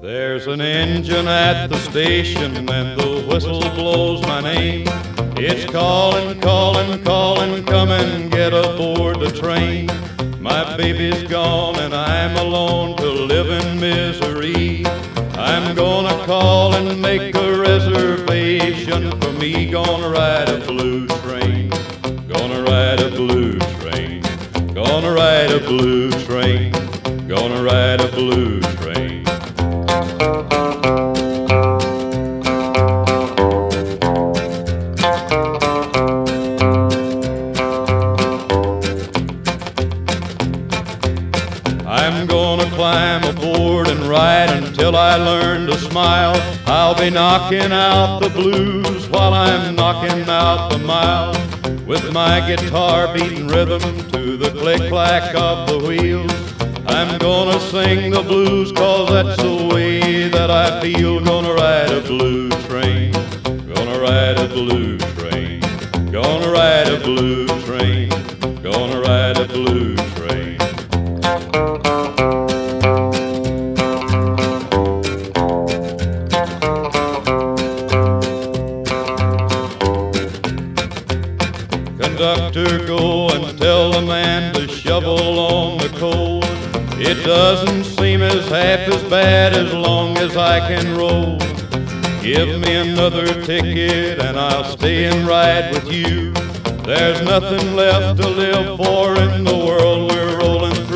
There's an engine at the station and the whistle blows my name. It's calling, calling, calling, come and get aboard the train. My baby's gone and I'm alone to live in misery. I'm gonna call and make a reservation for me. Gonna ride a blue train, gonna ride a blue train, gonna ride a blue train, gonna ride a blue train. I'm gonna climb aboard and ride until I learn to smile. I'll be knocking out the blues while I'm knocking out the miles, with my guitar beating rhythm to the click-clack of the wheels. I'm gonna sing the blues 'cause that's the way that I feel. Gonna ride a blue train, gonna ride a blue train, gonna ride a blue train, gonna ride a blue train. Conductor, go and tell the man to shovel on the coal. It doesn't seem as half as bad as long as I can roll. Give me another ticket and I'll stay and ride with you. There's nothing left to live for in the world we're rolling through.